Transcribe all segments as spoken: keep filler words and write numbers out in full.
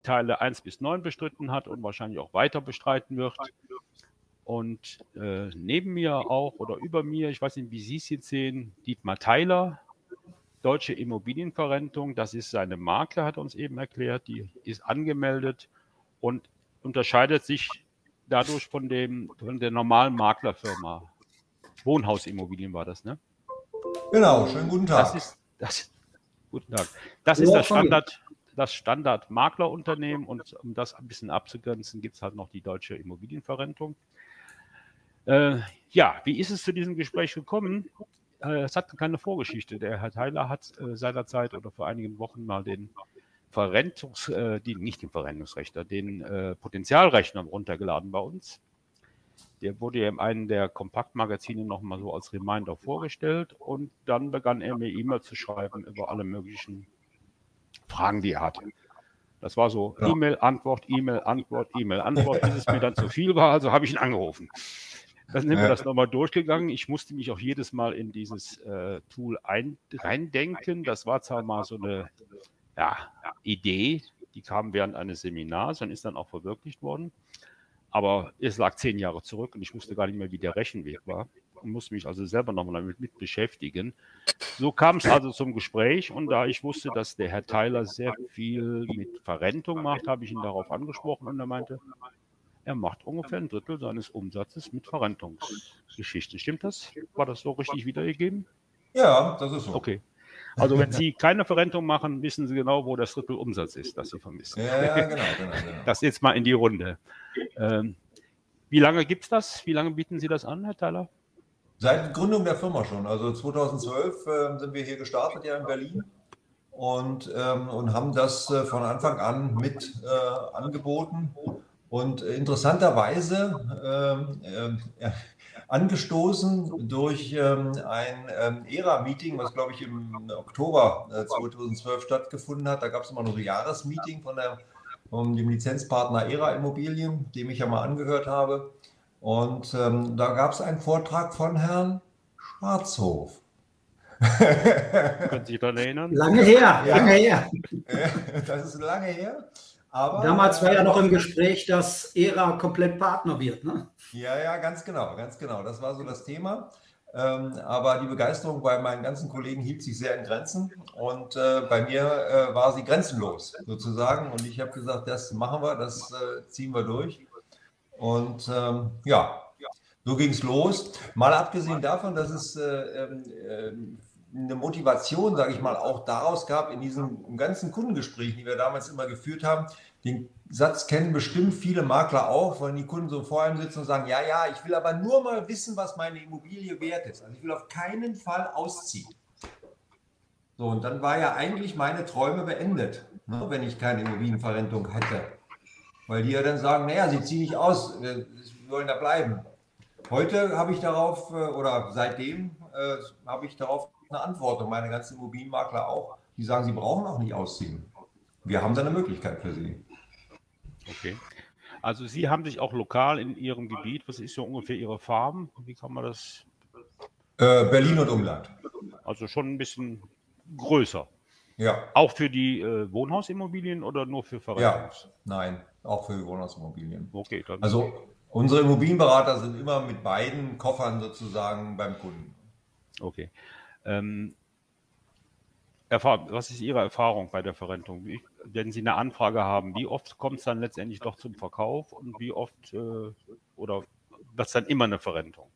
Teile eins bis neun bestritten hat und wahrscheinlich auch weiter bestreiten wird. Und äh, neben mir auch oder über mir, ich weiß nicht, wie Sie es jetzt sehen, Dietmar Theiler, Deutsche Immobilienverrentung. Das ist seine Makler, hat er uns eben erklärt. Die ist angemeldet und unterscheidet sich dadurch von, dem, von der normalen Maklerfirma. Wohnhausimmobilien war das, ne? Genau, schönen guten Tag. Das ist, das, guten Tag. Das ist das Standard, das Standard-Maklerunternehmen, und um das ein bisschen abzugrenzen, gibt es halt noch die Deutsche Immobilienverrentung. Äh, ja, wie ist es zu diesem Gespräch gekommen? Äh, es hat keine Vorgeschichte. Der Herr Theiler hat äh, seinerzeit oder vor einigen Wochen mal den Verrentungs, äh, die, nicht den Verrentungsrechner, den äh, Potenzialrechner runtergeladen bei uns. Der wurde ja in einem der Kompaktmagazine nochmal so als Reminder vorgestellt, und dann begann er mir E-Mail zu schreiben über alle möglichen Fragen, die er hatte. Das war so ja. E-Mail-Antwort, E-Mail-Antwort, E-Mail-Antwort, bis es mir dann zu viel war, also habe ich ihn angerufen. Dann sind wir das nochmal durchgegangen. Ich musste mich auch jedes Mal in dieses äh, Tool ein, reindenken. Das war zwar mal so eine ja, Idee, die kam während eines Seminars und ist dann auch verwirklicht worden. Aber es lag zehn Jahre zurück und ich wusste gar nicht mehr, wie der Rechenweg war und musste mich also selber nochmal damit mit beschäftigen. So kam es also zum Gespräch, und da ich wusste, dass der Herr Theiler sehr viel mit Verrentung macht, habe ich ihn darauf angesprochen, und er meinte, er macht ungefähr ein Drittel seines Umsatzes mit Verrentungsgeschichten. Stimmt das? War das so richtig wiedergegeben? Ja, das ist so. Okay. Also wenn Sie keine Verrentung machen, wissen Sie genau, wo das Drittel Umsatz ist, das Sie vermissen. Ja, genau, genau, genau. Das jetzt mal in die Runde. Ähm, wie lange gibt es das? Wie lange bieten Sie das an, Herr Theiler? Seit Gründung der Firma schon. Also zweitausendzwölf äh, sind wir hier gestartet, ja in Berlin. Und, ähm, und haben das äh, von Anfang an mit äh, angeboten. Und äh, interessanterweise äh, äh, angestoßen durch ähm, ein ähm, E R A-Meeting, was glaube ich im Oktober äh, zweitausendzwölf stattgefunden hat. Da gab es immer noch ein Jahresmeeting von, der, von dem Lizenzpartner E R A Immobilien, dem ich ja mal angehört habe. Und ähm, da gab es einen Vortrag von Herrn Schwarzhof. Können Sie sich daran erinnern? Lange her, ja. lange her. Das ist lange her. Aber, damals war ja noch im Gespräch, dass E R A komplett Partner wird, ne? Ja, ja, ganz genau, ganz genau. Das war so das Thema. Ähm, aber die Begeisterung bei meinen ganzen Kollegen hielt sich sehr in Grenzen, und äh, bei mir äh, war sie grenzenlos sozusagen. Und ich habe gesagt, das machen wir, das äh, ziehen wir durch. Und ähm, ja, so ging es los. Mal abgesehen davon, dass es äh, äh, eine Motivation, sage ich mal, auch daraus gab, in diesen ganzen Kundengesprächen, die wir damals immer geführt haben. Den Satz kennen bestimmt viele Makler auch, weil die Kunden so vor einem sitzen und sagen, ja, ja, ich will aber nur mal wissen, was meine Immobilie wert ist. Also ich will auf keinen Fall ausziehen. So, und dann war ja eigentlich meine Träume beendet, ne, wenn ich keine Immobilienverrentung hätte. Weil die ja dann sagen, naja, sie ziehen nicht aus, wir wollen da bleiben. Heute habe ich darauf, oder seitdem äh, habe ich darauf eine Antwort, und meine ganzen Immobilienmakler auch, die sagen, sie brauchen auch nicht ausziehen. Wir haben da eine Möglichkeit für sie. Okay. Also Sie haben sich auch lokal in Ihrem Gebiet, was ist so ungefähr Ihre Farm? Wie kann man das? Äh, Berlin und Umland. Also schon ein bisschen größer. Ja. Auch für die äh, Wohnhausimmobilien oder nur für Verrentungs? Ja, nein, auch für Wohnhausimmobilien. Okay, dann. Also unsere Immobilienberater sind immer mit beiden Koffern sozusagen beim Kunden. Okay. Ähm, was ist Ihre Erfahrung bei der Verrentung? Wie, wenn Sie eine Anfrage haben, wie oft kommt es dann letztendlich doch zum Verkauf, und wie oft äh, oder was dann immer eine Verrentung?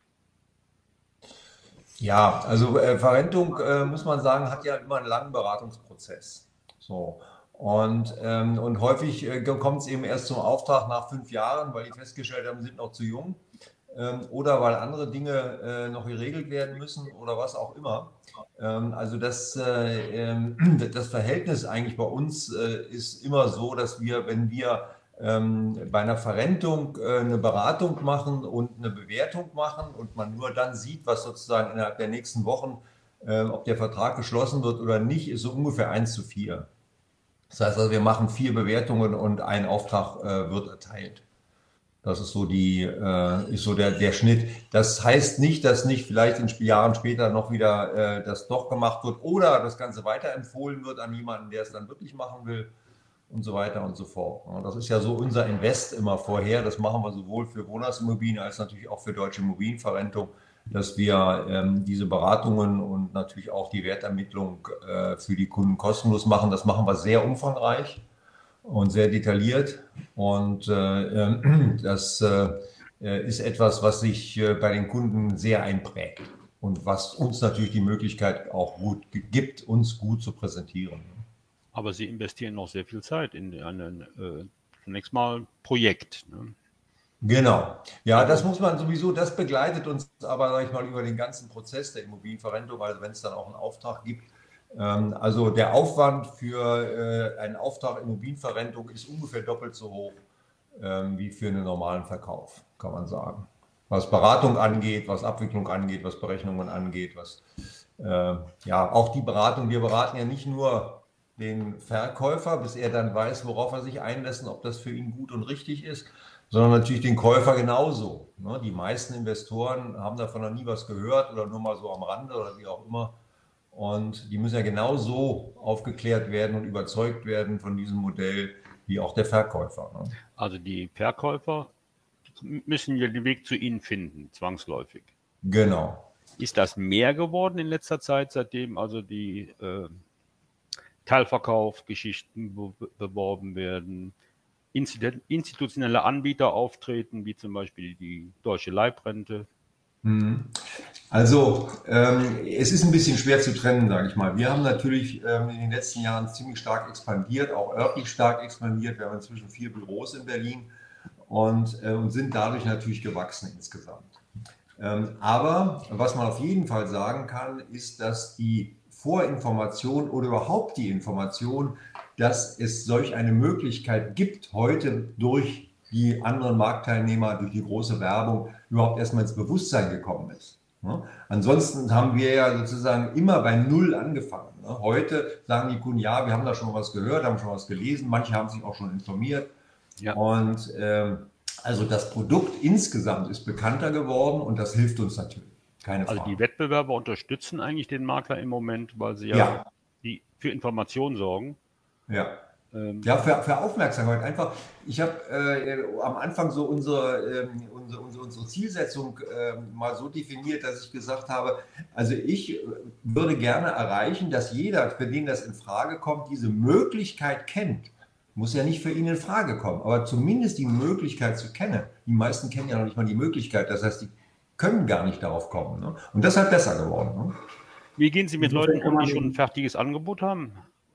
Ja, also äh, Verrentung, äh, muss man sagen, hat ja immer einen langen Beratungsprozess. So. Und, ähm, und häufig äh, kommt es eben erst zum Auftrag nach fünf Jahren, weil die festgestellt haben, sind noch zu jung, ähm, oder weil andere Dinge äh, noch geregelt werden müssen oder was auch immer. Ähm, also das, äh, äh, das Verhältnis eigentlich bei uns äh, ist immer so, dass wir, wenn wir ähm, bei einer Verrentung äh, eine Beratung machen und eine Bewertung machen und man nur dann sieht, was sozusagen innerhalb der nächsten Wochen, äh, ob der Vertrag geschlossen wird oder nicht, ist so ungefähr eins zu vier. Das heißt also, wir machen vier Bewertungen und ein Auftrag äh, wird erteilt. Das ist so, die, äh, ist so der, der Schnitt. Das heißt nicht, dass nicht vielleicht in Jahren später noch wieder äh, das doch gemacht wird oder das Ganze weiterempfohlen wird an jemanden, der es dann wirklich machen will. und so weiter und so fort. Das ist ja so unser Invest immer vorher. Das machen wir sowohl für Wohnungsimmobilien als natürlich auch für Deutsche Immobilienverrentung, dass wir ähm, diese Beratungen und natürlich auch die Wertermittlung äh, für die Kunden kostenlos machen. Das machen wir sehr umfangreich und sehr detailliert. Und äh, das äh, ist etwas, was sich äh, bei den Kunden sehr einprägt und was uns natürlich die Möglichkeit auch gut gibt, uns gut zu präsentieren. Aber Sie investieren noch sehr viel Zeit in ein äh, zunächst mal Projekt. Ne? Genau. Ja, das muss man sowieso, das begleitet uns aber, sag ich mal, über den ganzen Prozess der Immobilienverrentung, also wenn es dann auch einen Auftrag gibt. Ähm, also der Aufwand für äh, einen Auftrag Immobilienverrentung ist ungefähr doppelt so hoch ähm, wie für einen normalen Verkauf, kann man sagen. Was Beratung angeht, was Abwicklung angeht, was Berechnungen angeht, was äh, ja auch die Beratung, wir beraten ja nicht nur den Verkäufer, bis er dann weiß, worauf er sich einlässt und ob das für ihn gut und richtig ist, sondern natürlich den Käufer genauso. Ne? Die meisten Investoren haben davon noch nie was gehört oder nur mal so am Rande oder wie auch immer. Und die müssen ja genauso aufgeklärt werden und überzeugt werden von diesem Modell wie auch der Verkäufer. Ne? Also die Verkäufer müssen ja den Weg zu Ihnen finden, zwangsläufig. Genau. Ist das mehr geworden in letzter Zeit, seitdem also die äh, Teilverkaufsgeschichten be beworben werden, institutionelle Anbieter auftreten, wie zum Beispiel die Deutsche Leibrente? Also ähm, es ist ein bisschen schwer zu trennen, sage ich mal. Wir haben natürlich ähm, in den letzten Jahren ziemlich stark expandiert, auch örtlich stark expandiert. Wir haben inzwischen vier Büros in Berlin und, äh, und sind dadurch natürlich gewachsen insgesamt. Ähm, aber was man auf jeden Fall sagen kann, ist, dass die Vorinformation oder überhaupt die Information, dass es solch eine Möglichkeit gibt, heute durch die anderen Marktteilnehmer, durch die große Werbung überhaupt erstmal ins Bewusstsein gekommen ist. Ne? Ansonsten haben wir ja sozusagen immer bei Null angefangen. Ne? Heute sagen die Kunden, ja, wir haben da schon was gehört, haben schon was gelesen, manche haben sich auch schon informiert. Ja. Und ähm, also das Produkt insgesamt ist bekannter geworden und das hilft uns natürlich. Keine Frage. Also die Wettbewerber unterstützen eigentlich den Makler im Moment, weil sie ja, ja. Die für Informationen sorgen. Ja. Ähm, ja, für, für Aufmerksamkeit. Einfach, ich habe äh, am Anfang so unsere, ähm, unsere, unsere, unsere Zielsetzung äh, mal so definiert, dass ich gesagt habe, also ich würde gerne erreichen, dass jeder, für den das in Frage kommt, diese Möglichkeit kennt. Muss ja nicht für ihn in Frage kommen, aber zumindest die Möglichkeit zu kennen. Die meisten kennen ja noch nicht mal die Möglichkeit, das heißt, die können gar nicht darauf kommen. Ne? Und das ist halt besser geworden. Ne? Wie gehen Sie mit Leuten um, die schon ein fertiges Angebot haben?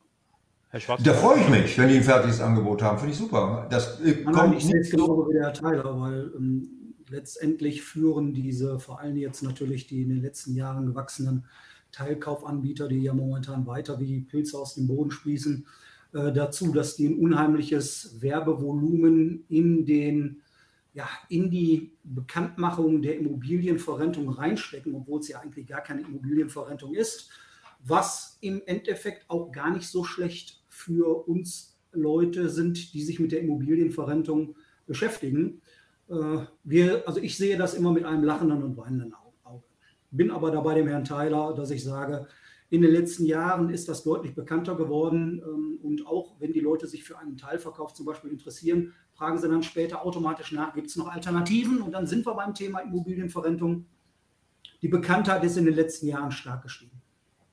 Herr Schwarz? Da freue ich mich, wenn die ein fertiges Angebot haben. Finde ich super. Das äh, nein, kommt nein, ich sehe es genauso wie der Herr Theiler, weil ähm, letztendlich führen diese, vor allem jetzt natürlich die in den letzten Jahren gewachsenen Teilkaufanbieter, die ja momentan weiter wie Pilze aus dem Boden sprießen, äh, dazu, dass die ein unheimliches Werbevolumen in den ja, in die Bekanntmachung der Immobilienverrentung reinstecken, obwohl es ja eigentlich gar keine Immobilienverrentung ist, was im Endeffekt auch gar nicht so schlecht für uns Leute sind, die sich mit der Immobilienverrentung beschäftigen. Äh, wir, also ich sehe das immer mit einem lachenden und weinenden Auge. Bin aber dabei dem Herrn Theiler, dass ich sage, in den letzten Jahren ist das deutlich bekannter geworden ähm, und auch wenn die Leute sich für einen Teilverkauf zum Beispiel interessieren, fragen sie dann später automatisch nach, gibt es noch Alternativen? Und dann sind wir beim Thema Immobilienverrentung. Die Bekanntheit ist in den letzten Jahren stark gestiegen.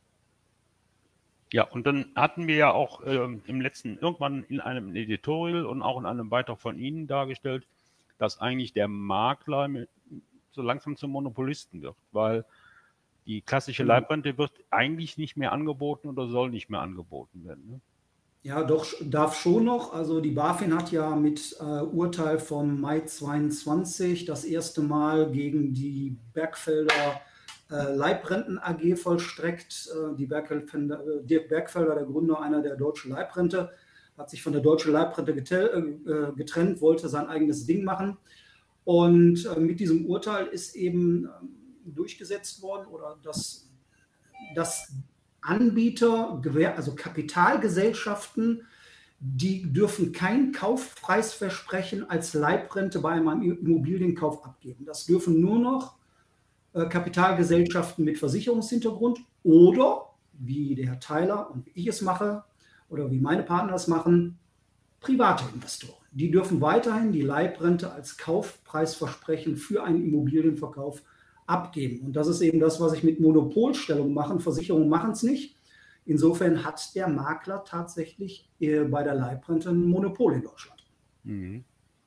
Ja, und dann hatten wir ja auch ähm, im letzten, irgendwann in einem Editorial und auch in einem Beitrag von Ihnen dargestellt, dass eigentlich der Makler mit, so langsam zum Monopolisten wird, weil die klassische Leibrente wird eigentlich nicht mehr angeboten oder soll nicht mehr angeboten werden. Ne? Ja, doch, darf schon noch. Also die BaFin hat ja mit äh, Urteil vom Mai zweiundzwanzig das erste Mal gegen die Bergfelder äh, Leibrenten A G vollstreckt. Äh, die Bergfelder, äh, Dirk Bergfelder, der Gründer einer der Deutschen Leibrente, hat sich von der Deutschen Leibrente äh, getrennt, wollte sein eigenes Ding machen. Und äh, mit diesem Urteil ist eben äh, durchgesetzt worden oder dass, dass Anbieter, also Kapitalgesellschaften, die dürfen kein Kaufpreisversprechen als Leibrente bei einem Immobilienkauf abgeben. Das dürfen nur noch äh, Kapitalgesellschaften mit Versicherungshintergrund oder, wie der Herr Theiler und wie ich es mache oder wie meine Partner es machen, private Investoren. Die dürfen weiterhin die Leibrente als Kaufpreisversprechen für einen Immobilienverkauf abgeben. Und das ist eben das, was ich mit Monopolstellung mache. Versicherungen machen es nicht. Insofern hat der Makler tatsächlich bei der Leibrente ein Monopol in Deutschland. Mhm.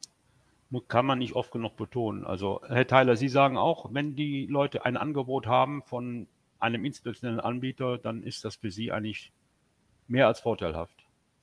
Kann man nicht oft genug betonen. Also, Herr Theiler, Sie sagen auch, wenn die Leute ein Angebot haben von einem institutionellen Anbieter, dann ist das für Sie eigentlich mehr als vorteilhaft.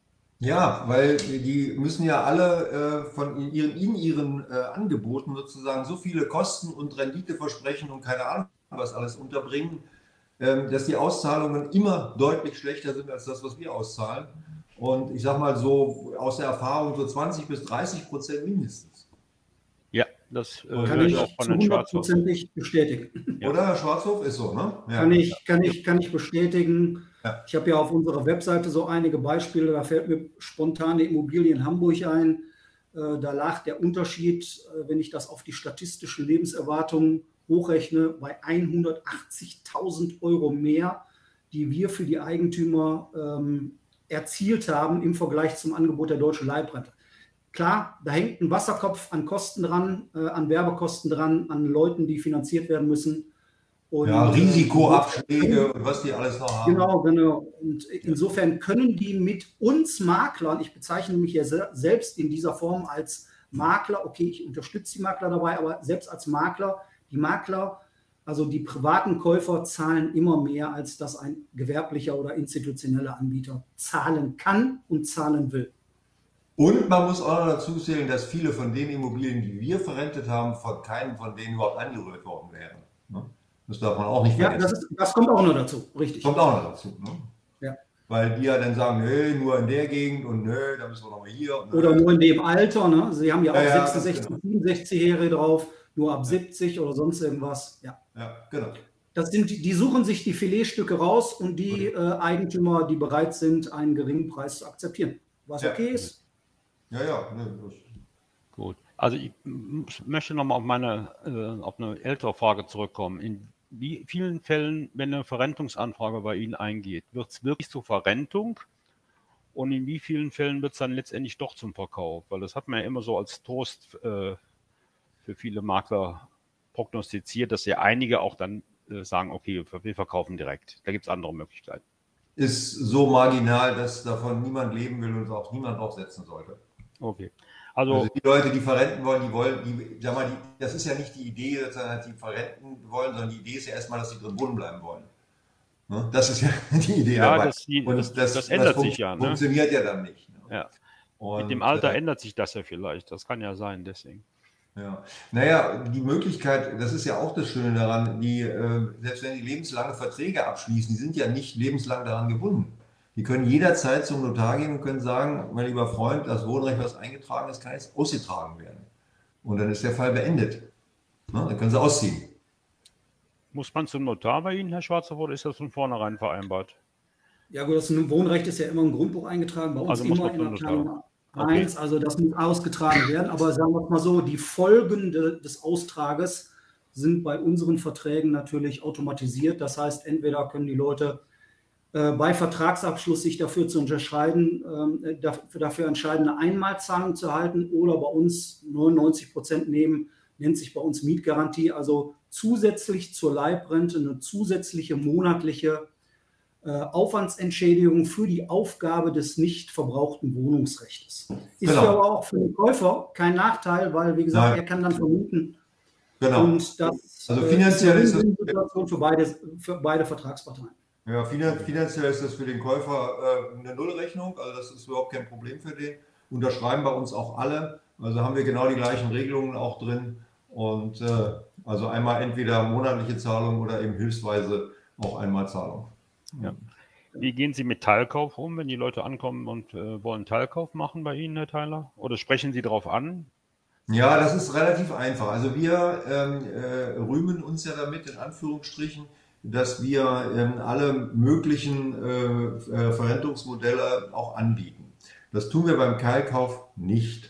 Ja, weil die müssen ja alle äh, von ihren, in ihren äh, Angeboten sozusagen so viele Kosten und Renditeversprechen und keine Ahnung was alles unterbringen, ähm, dass die Auszahlungen immer deutlich schlechter sind als das, was wir auszahlen. Und ich sage mal so aus der Erfahrung so zwanzig bis dreißig Prozent mindestens. Ja, das äh, kann ich auch zu hundertprozentig bestätigen. Ja. Oder, Herr Schwarzhof, ist so, ne? Ja. Kann, ich, kann, ich, kann ich bestätigen. Ja. Ich habe ja auf unserer Webseite so einige Beispiele, da fällt mir spontan die Immobilie in Hamburg ein. Äh, da lag der Unterschied, äh, wenn ich das auf die statistische Lebenserwartung hochrechne, bei hundertachtzigtausend Euro mehr, die wir für die Eigentümer ähm, erzielt haben im Vergleich zum Angebot der Deutschen Leibrente. Klar, da hängt ein Wasserkopf an Kosten dran, äh, an Werbekosten dran, an Leuten, die finanziert werden müssen. Und, ja, Risikoabschläge und was die alles noch haben. Genau, genau. Und insofern können die mit uns Maklern, ich bezeichne mich ja selbst in dieser Form als Makler, okay, ich unterstütze die Makler dabei, aber selbst als Makler, die Makler, also die privaten Käufer zahlen immer mehr, als das ein gewerblicher oder institutioneller Anbieter zahlen kann und zahlen will. Und man muss auch noch dazu zählen, dass viele von den Immobilien, die wir verrentet haben, von keinem von denen überhaupt angerührt worden wären. Das darf man auch nicht vergessen. Ja, das, ist, das kommt auch noch dazu, richtig. Kommt auch noch dazu. Ne? Ja. Weil die ja dann sagen, nö, nur in der Gegend und nö, da müssen wir nochmal hier. Und oder nur in dem Alter. Ne? Sie haben ja auch ja, ja, sechsundsechzig, genau. siebenundsechzig-Jährige drauf, nur ab ja. siebzig oder sonst irgendwas. Ja, ja genau. Das sind, die suchen sich die Filetstücke raus und die äh, Eigentümer, die bereit sind, einen geringen Preis zu akzeptieren. Was ja. okay ist. Ja, ja. Ne, Gut. Also ich möchte nochmal auf meine äh, auf eine ältere Frage zurückkommen. In wie vielen Fällen, wenn eine Verrentungsanfrage bei Ihnen eingeht, wird es wirklich zur Verrentung? Und in wie vielen Fällen wird es dann letztendlich doch zum Verkauf? Weil das hat man ja immer so als Trost äh, für viele Makler prognostiziert, dass ja einige auch dann äh, sagen, okay, wir verkaufen direkt. Da gibt es andere Möglichkeiten. Ist so marginal, dass davon niemand leben will und auch niemand aufsetzen sollte. Okay. Also, also die Leute, die verrenten wollen, die wollen, die, sag mal, die, das ist ja nicht die Idee, dass die verrenten wollen, sondern die Idee ist ja erstmal, dass sie drin wohnen bleiben wollen. Ne? Das ist ja die Idee ja, dabei. Das, die, und das, das, das ändert das sich ja. Ne? Funktioniert ja dann nicht. Ne? Ja. Und, mit dem Alter äh, ändert sich das ja vielleicht. Das kann ja sein, deswegen. Ja, naja, die Möglichkeit, das ist ja auch das Schöne daran, die, äh, selbst wenn die lebenslange Verträge abschließen, die sind ja nicht lebenslang daran gebunden. Die können jederzeit zum Notar gehen und können sagen, mein lieber Freund, das Wohnrecht, was eingetragen ist, kann jetzt ausgetragen werden. Und dann ist der Fall beendet. Na, dann können sie ausziehen. Muss man zum Notar bei Ihnen, Herr Schwarzer, oder ist das von vornherein vereinbart? Ja gut, das Wohnrecht ist ja immer im Grundbuch eingetragen, bei uns also muss immer man in der Abteilung eins, okay. Also das muss ausgetragen werden. Aber sagen wir mal so, die Folgen de, des Austrages sind bei unseren Verträgen natürlich automatisiert. Das heißt, entweder können die Leute äh, bei Vertragsabschluss sich dafür zu unterscheiden, äh, dafür, dafür entscheiden, eine Einmalzahlung zu erhalten oder bei uns neunundneunzig Prozent nehmen, nennt sich bei uns Mietgarantie, also zusätzlich zur Leibrente eine zusätzliche monatliche äh, Aufwandsentschädigung für die Aufgabe des nicht verbrauchten Wohnungsrechts. Ist Genau. ja aber auch für den Käufer kein Nachteil, weil, wie gesagt, Nein. er kann dann vermieten. Genau. Und das also finanziell ist eine ist das Situation für beide, für beide Vertragsparteien. Ja, finanziell ist das für den Käufer äh, eine Nullrechnung, also das ist überhaupt kein Problem für den. Unterschreiben bei uns auch alle, also haben wir genau die gleichen Regelungen auch drin. Und äh, also einmal entweder monatliche Zahlung oder eben hilfsweise auch einmal Zahlung. Ja. Wie gehen Sie mit Teilkauf um, wenn die Leute ankommen und äh, wollen Teilkauf machen bei Ihnen, Herr Theiler? Oder sprechen Sie darauf an? Ja, das ist relativ einfach. Also wir ähm, äh, rühmen uns ja damit, in Anführungsstrichen, dass wir ähm, alle möglichen äh, äh, Verrentungsmodelle auch anbieten. Das tun wir beim Teilkauf nicht.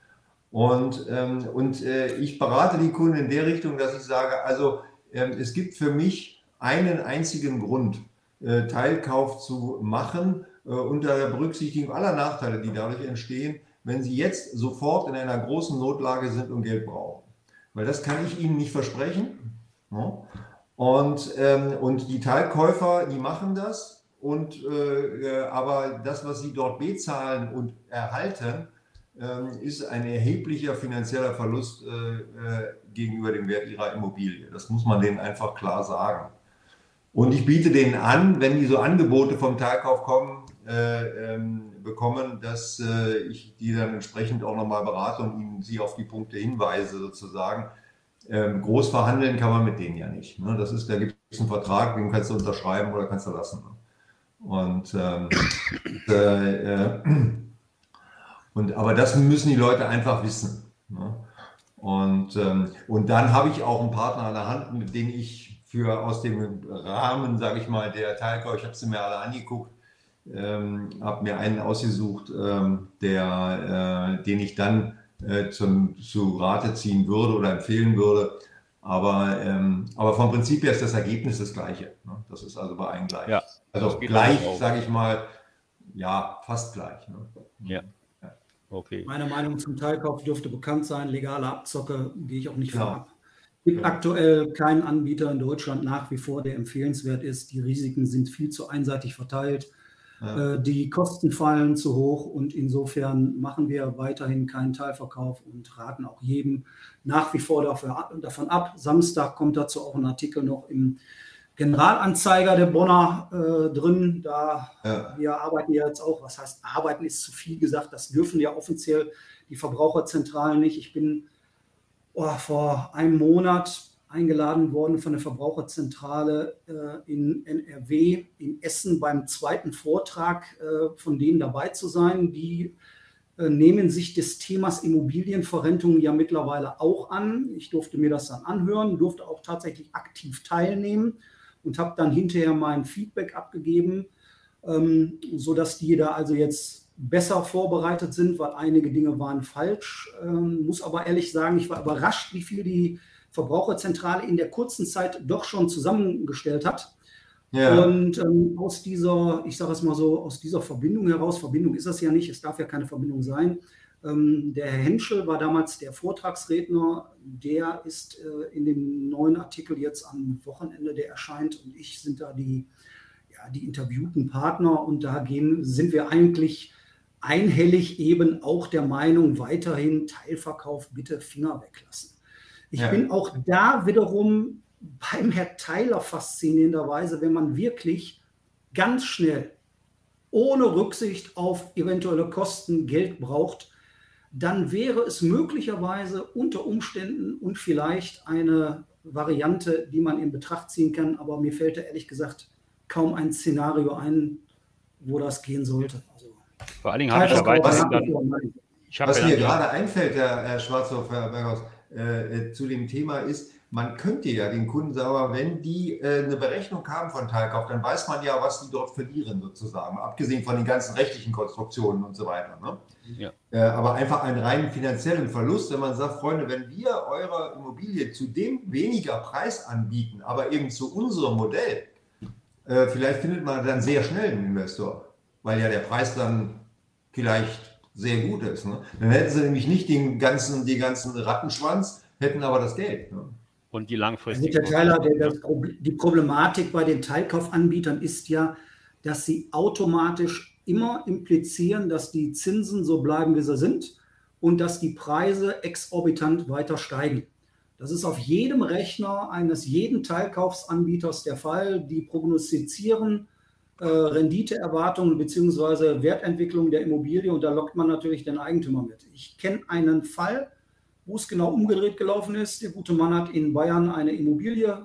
Und, ähm, und äh, ich berate die Kunden in der Richtung, dass ich sage, also ähm, es gibt für mich einen einzigen Grund, äh, Teilkauf zu machen, äh, unter der Berücksichtigung aller Nachteile, die dadurch entstehen, wenn Sie jetzt sofort in einer großen Notlage sind und Geld brauchen. Weil das kann ich Ihnen nicht versprechen. Ja? Und, ähm, und die Teilkäufer, die machen das. Und, äh, aber das, was Sie dort bezahlen und erhalten, äh, ist ein erheblicher finanzieller Verlust äh, gegenüber dem Wert Ihrer Immobilie. Das muss man denen einfach klar sagen. Und ich biete denen an, wenn die so Angebote vom Teilkauf kommen, äh, ähm, bekommen, dass äh, ich die dann entsprechend auch nochmal berate und ihnen sie auf die Punkte hinweise sozusagen. Ähm, groß verhandeln kann man mit denen ja nicht. Ne? Das ist, da gibt es einen Vertrag, den kannst du unterschreiben oder kannst du lassen. Ne? Und, ähm, äh, äh, und aber das müssen die Leute einfach wissen. Ne? Und, ähm, und dann habe ich auch einen Partner an der Hand, mit dem ich für aus dem Rahmen, sage ich mal, der Teilkauf, ich habe sie mir alle angeguckt, ähm, habe mir einen ausgesucht, ähm, der, äh, den ich dann äh, zum, zu Rate ziehen würde oder empfehlen würde. Aber, ähm, aber vom Prinzip her ist das Ergebnis das gleiche. Ne? Das ist also bei allen gleich. Ja, also gleich, sage ich mal, ja, fast gleich. Ne? Ja. Okay. Meine Meinung zum Teilkauf dürfte bekannt sein. Legale Abzocke gehe ich auch nicht Genau. von ab. Es gibt Ja. aktuell keinen Anbieter in Deutschland nach wie vor, der empfehlenswert ist. Die Risiken sind viel zu einseitig verteilt. Ja. Äh, die Kosten fallen zu hoch und insofern machen wir weiterhin keinen Teilverkauf und raten auch jedem nach wie vor dafür, davon ab. Samstag kommt dazu auch ein Artikel noch im Generalanzeiger der Bonner äh, drin. Da ja. wir arbeiten ja jetzt auch, was heißt arbeiten ist zu viel gesagt, das dürfen ja offiziell die Verbraucherzentralen nicht. Ich bin oh, vor einem Monat eingeladen worden von der Verbraucherzentrale äh, in N R W, in Essen, beim zweiten Vortrag äh, von denen dabei zu sein. Die äh, nehmen sich des Themas Immobilienverrentung ja mittlerweile auch an. Ich durfte mir das dann anhören, durfte auch tatsächlich aktiv teilnehmen und habe dann hinterher mein Feedback abgegeben, ähm, sodass die da also jetzt besser vorbereitet sind, weil einige Dinge waren falsch. Ähm, muss aber ehrlich sagen, ich war überrascht, wie viel die Verbraucherzentrale in der kurzen Zeit doch schon zusammengestellt hat. Ja. Und ähm, aus dieser, ich sage es mal so, aus dieser Verbindung heraus, Verbindung ist das ja nicht, es darf ja keine Verbindung sein. Ähm, der Herr Henschel war damals der Vortragsredner, der ist äh, in dem neuen Artikel jetzt am Wochenende, der erscheint, und ich sind da die, ja, die interviewten Partner, und da gehen, sind wir eigentlich einhellig eben auch der Meinung, weiterhin Teilverkauf bitte Finger weglassen. Ich ja. bin auch da wiederum beim Herrn Theiler faszinierenderweise, wenn man wirklich ganz schnell, ohne Rücksicht auf eventuelle Kosten, Geld braucht, dann wäre es möglicherweise unter Umständen und vielleicht eine Variante, die man in Betracht ziehen kann. Aber mir fällt da ehrlich gesagt kaum ein Szenario ein, wo das gehen sollte. Also, vor allen Dingen habe ich ja weiterhin dann... Ich Was mir gerade einfällt, Herr, Herr Schwarzhoff, Herr Berghaus, äh, zu dem Thema ist, man könnte ja den Kunden sagen, wenn die äh, eine Berechnung haben von Teilkauf, dann weiß man ja, was die dort verlieren sozusagen, abgesehen von den ganzen rechtlichen Konstruktionen und so weiter. Ne? Ja. Äh, aber einfach einen reinen finanziellen Verlust, wenn man sagt, Freunde, wenn wir eure Immobilie zu dem weniger Preis anbieten, aber eben zu unserem Modell, äh, vielleicht findet man dann sehr schnell einen Investor, weil ja der Preis dann vielleicht sehr gut ist. Ne? Dann hätten sie nämlich nicht den ganzen, den ganzen Rattenschwanz, hätten aber das Geld. Ne? Und die langfristige. Herr Theiler, der, das, die Problematik bei den Teilkaufanbietern ist ja, dass sie automatisch immer implizieren, dass die Zinsen so bleiben, wie sie sind, und dass die Preise exorbitant weiter steigen. Das ist auf jedem Rechner eines jeden Teilkaufsanbieters der Fall. Die prognostizieren äh, Renditeerwartungen bzw. Wertentwicklung der Immobilie, und da lockt man natürlich den Eigentümer mit. Ich kenne einen Fall, wo es genau umgedreht gelaufen ist. Der gute Mann hat in Bayern eine Immobilie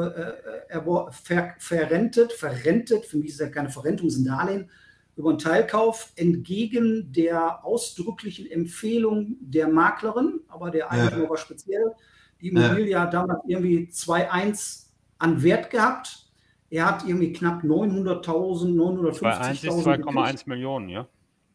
äh, ver verrentet, verrentet, für mich ist ja keine Verrentung, es ist ein Darlehen, über einen Teilkauf, entgegen der ausdrücklichen Empfehlung der Maklerin, aber der Eigentümer ja. war speziell. Die Immobilie ja. hat damals irgendwie zwei Komma eins an Wert gehabt. Er hat irgendwie knapp neunhunderttausend, neunhundertfünfzigtausend. zwei Komma eins Millionen, ja?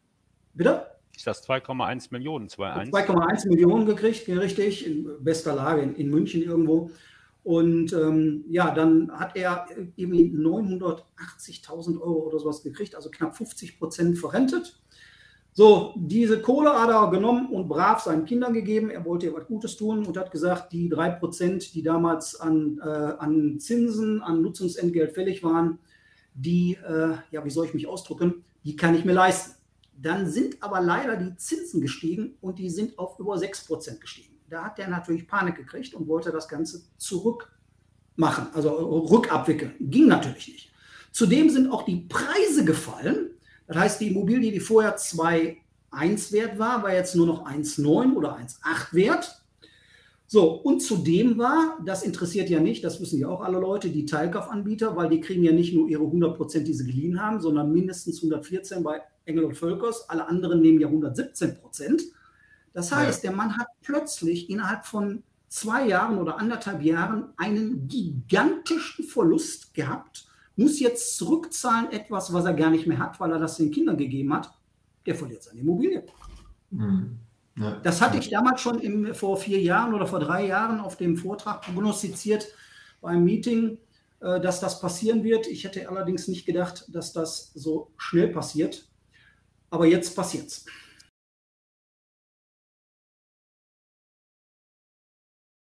Bitte? Ist das zwei Komma eins Millionen? zwei Komma eins Millionen gekriegt, richtig, in bester Lage in, in München irgendwo. Und ähm, ja, dann hat er irgendwie neunhundertachtzigtausend Euro oder sowas gekriegt, also knapp fünfzig Prozent verrentet. So, diese Kohle hat er genommen und brav seinen Kindern gegeben. Er wollte ja was Gutes tun und hat gesagt, die drei Prozent, die damals an, äh, an Zinsen, an Nutzungsentgelt fällig waren, die, äh, ja, wie soll ich mich ausdrücken, die kann ich mir leisten. Dann sind aber leider die Zinsen gestiegen und die sind auf über sechs Prozent gestiegen. Da hat er natürlich Panik gekriegt und wollte das Ganze zurückmachen, also rückabwickeln. Ging natürlich nicht. Zudem sind auch die Preise gefallen. Das heißt, die Immobilie, die vorher zwei Komma eins wert war, war jetzt nur noch eins Komma neun oder eins Komma acht wert. So, und zudem war, das interessiert ja nicht, das wissen ja auch alle Leute, die Teilkaufanbieter, weil die kriegen ja nicht nur ihre hundert Prozent, die sie geliehen haben, sondern mindestens hundertvierzehn bei Engel und Völkers. Alle anderen nehmen ja hundertsiebzehn Prozent. Das heißt, ja. Der Mann hat plötzlich innerhalb von zwei Jahren oder anderthalb Jahren einen gigantischen Verlust gehabt, muss jetzt zurückzahlen etwas, was er gar nicht mehr hat, weil er das den Kindern gegeben hat. Der verliert seine Immobilie. Mhm. Ja. Das hatte ich damals schon im, vor vier Jahren oder vor drei Jahren auf dem Vortrag prognostiziert beim Meeting, äh, dass das passieren wird. Ich hätte allerdings nicht gedacht, dass das so schnell passiert. Aber jetzt passiert's.